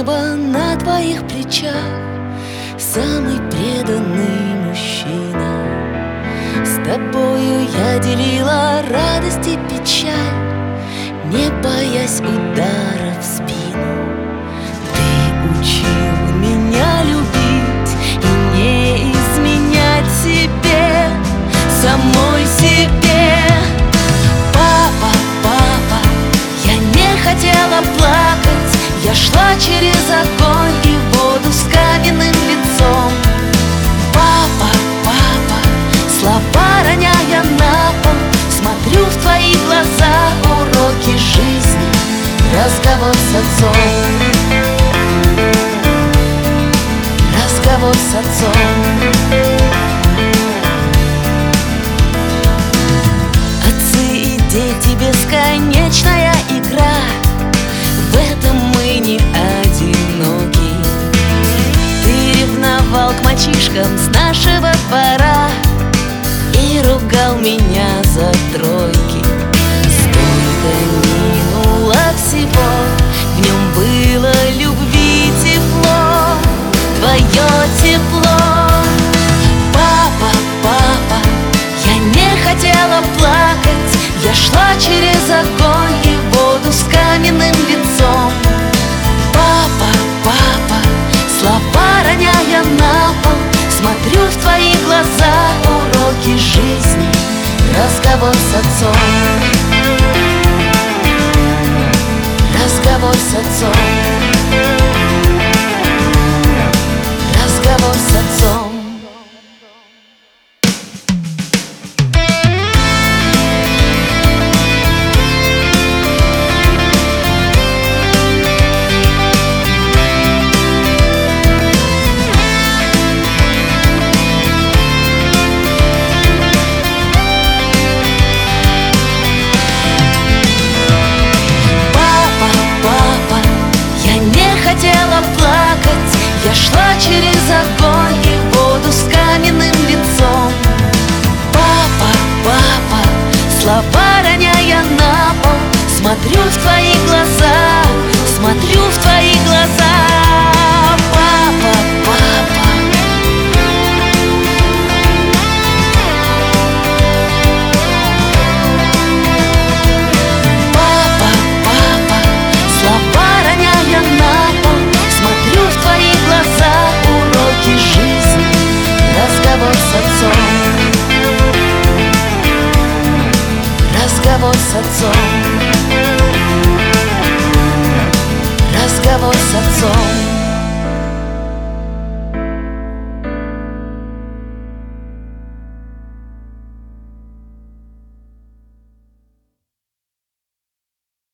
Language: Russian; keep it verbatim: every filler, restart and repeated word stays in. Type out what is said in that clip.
небо на твоих плечах, самый преданный мужчина. С тобою я делила радость и печаль, не боясь удара в спину. Ты учил меня любить и не изменять себе, самой себе. Папа, папа, я не хотела плакать, я шла через огонь и воду с каменным лицом. Папа, папа, слова роняя на пол, смотрю в твои глаза, уроки жизни, разговор с отцом. Разговор с отцом. Отцы и дети, бесконечная игра, в этом мы не одиноки. Ты ревновал к мальчишкам с нашего двора и ругал меня за тройки. Столько минуло всего, в нем было любви тепло, твое тепло. Папа, папа, я не хотела плакать, я шла через огонь и воду с каменным лицом. Папа, папа, слова роняя на пол, смотрю в твои глаза, уроки жизни, разговор с отцом. Разговор с отцом. Разговор с отцом. Я шла через огонь и воду с каменным лицом. Папа, папа, слова роняя на пол, смотрю в твои глаза, смотрю в твои глаза. Папа, папа. Папа, папа, слова роняя на пол, смотрю в твои глаза, уроки жизни, разговор с отцом. Разговор с отцом.